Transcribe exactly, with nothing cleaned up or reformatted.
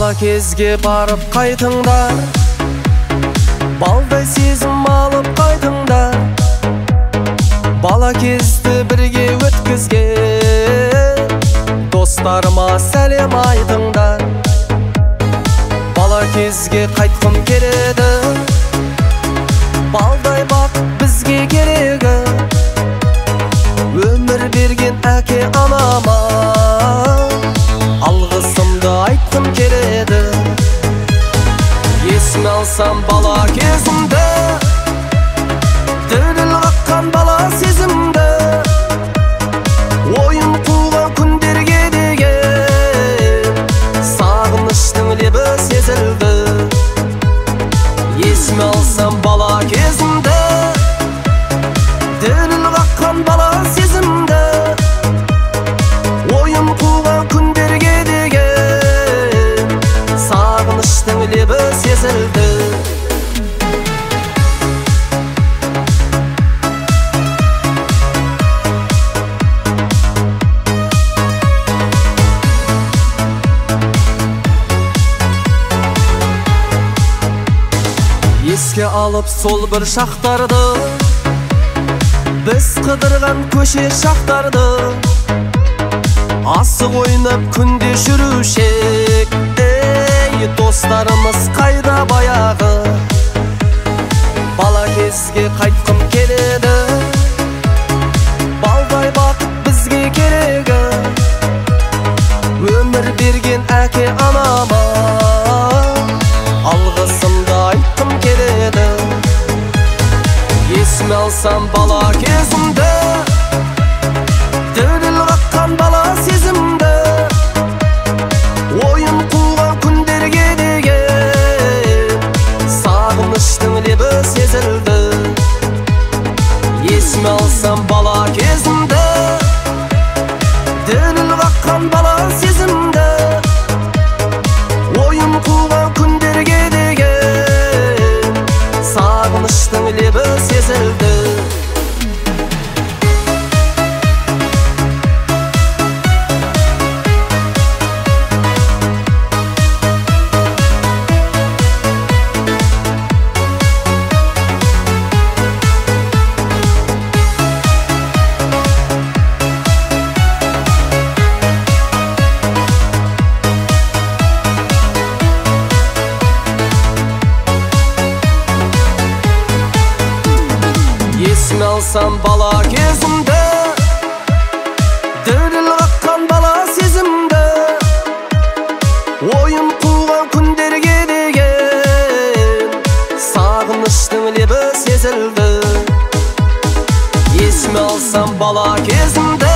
Бала кезге барып қайтыңдар, балдай сезім алып қайтыңдар. Бала кезді бірге өткізген достарыма сәлем айтыңдар. Бала кезге қайтқым келеді, балдай бақ бізге керегі. Өмір берген әке анама алғысымды айтқым келеді. Есіме алсам бала кезімді, діріл қаққан бала сезімді, ойын қуған күндерге деген сағыныштың лебі сезілді. Есіме алсам бала кезімді, діріл қаққан бала сезімді, ойын қуған күндерге деген сағыныштың лебі сезілді. Еске алып сол бір шақтарды, біз қыдырған көше шақтарды, асық ойнап күнде жүрушек. Ей, достарымыз қайда баяғы? Бала кезге қайтқым келеді, балдай бақыт бізге керегі. Өмір берген әке анама алғысымды айтқым келеді. Есіме алсам бала кезімді, діріл қаққан бала сезімді, ойын қуған күндерге деген сағыныштың лебі сезілді. Есіме алсам бала кезімді, діріл қаққан бала сезімді, ойын қуған күндерге деген сағыныштың лебі сезілді. Есіме алсам бала кезімді, діріл қаққан бала сезімді, ойын қуған күндерге деген сағыныштың лебі сезілді. Есіме алсам бала кезімді,